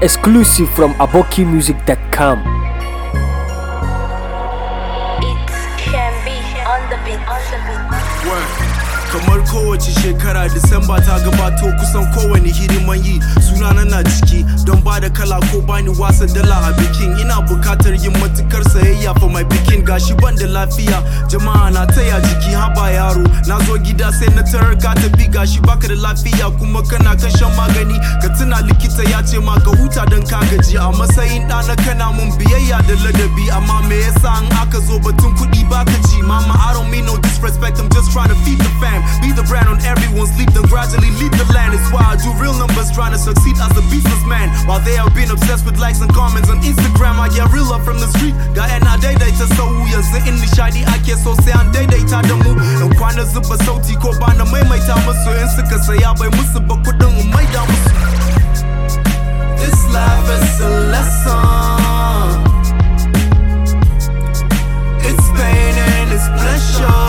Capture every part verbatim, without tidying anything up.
Exclusive from aboki music dot com. Kamar kowace shekara Disamba ta gabato kusan kowane hidiman yi sunana na ciki don ba da kala ko bani wasa dala a bikin. Ina bukatar yin matukar sayayya for my bikin. Gashi ban da lafiya jama'a na taya jiki haba yaro. Na zo gida sai na tarar ka tafi gashi baka da lafiya kuma kana kan shan magani. Ka tuna likita ya ce ma ka huta don ka gaji. A matsayin ɗana kana mun biyayya da ladabi, amma me yasa in aka zo batun kuɗi baka ji? Mama, I don't mean no disrespect, I'm just trying to feed the fam. Be the brand on everyone's lip, then gradually lead the land. It's why I do real numbers, trying to succeed as a businessman. While they have been obsessed with likes and comments on Instagram, I get real up from the street. Ga ina daidaita sau yanzu in nishadi ake so sai an daidaita da mu. In kwana zuba sauti ko bana maimaita musu, in suka saya bai musu ba kudin in maida musu. This life is a lesson. It's pain and it's pleasure.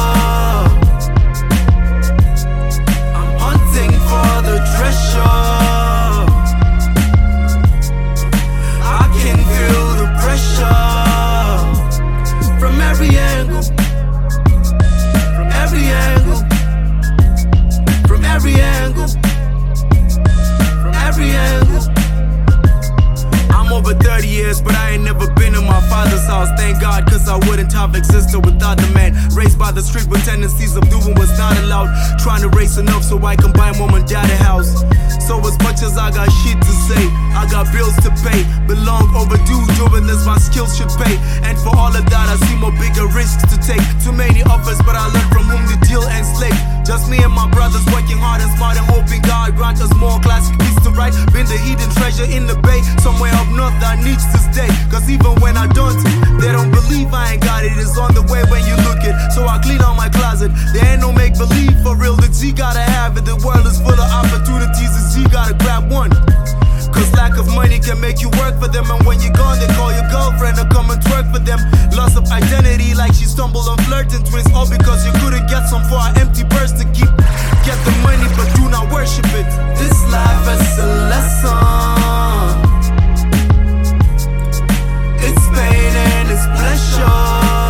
But I ain't never been in my father's house. Thank God, cause I wouldn't have existed without the man. Raised by the street with tendencies of doing what's not allowed. Trying to raise enough so I can buy mom and dad a house. So as much as I got shit to say, I got bills to pay. Belong overdue, doing this my skills should pay. And for all of that I see more bigger risks to take. Too many offers but I learned from whom to deal and slave. Just me and my brothers working hard and smart and hoping God grant us more classic beats to write. Been the hidden treasure in the bay, somewhere up north that needs to stay. Cause even when I don't, they don't believe I ain't got it. It's on the way when you look it. So I clean out my closet. There ain't no make believe for real. The G gotta have it. The world is full of opportunities. The G gotta grab one. Cause lack of money can make you work for them. And when you're gone, they call your girlfriend to come and twerk for them. Loss of identity like she stumbled on flirting twins. All because you couldn't get some for an empty purse to keep. Get the money but do not worship it. This life is a lesson. It's pain and it's pleasure.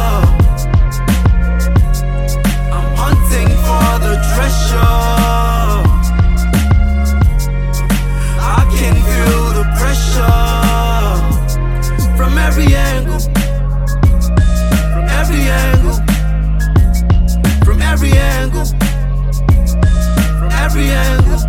I'm hunting for the treasure. I can feel the pressure from every angle. From every angle. From every angle. From every angle.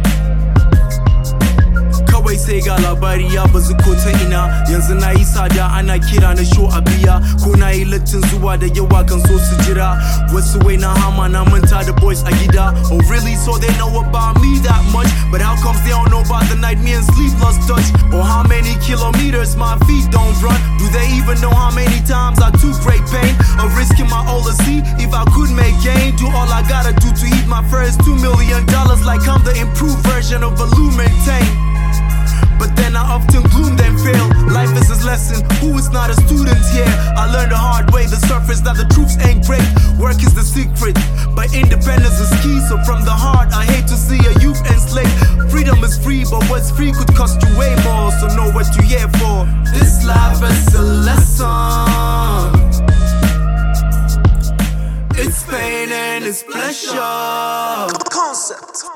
Kawai sai ga labari ya bazu ko ta ina. Yanzu na yi sada ana kira na show a biya. Ko na yi lattin zuwa da yawa kan so su jira. Wasu wai na hama na manta da boys a gida. Oh really, so they know about me that much? But how comes they don't know about the night me and sleepless touch? Or how many kilometers my feet don't run? Do they even know how many times I took great pain of risking my all to see if I could make gain? Do all I gotta do to eat my first two million dollars like I'm the improved version of a Lumentane. But then I often gloom then fail. Life is his lesson, who is not a student here? I learned the hard way, the surface that the truths ain't great. Work is the secret, but independence is key. So from the heart, I hate to see a youth enslaved. Freedom is free, but what's free could cost you way more. So know what you're here for. This life is a lesson. It's pain and it's pleasure. Concept.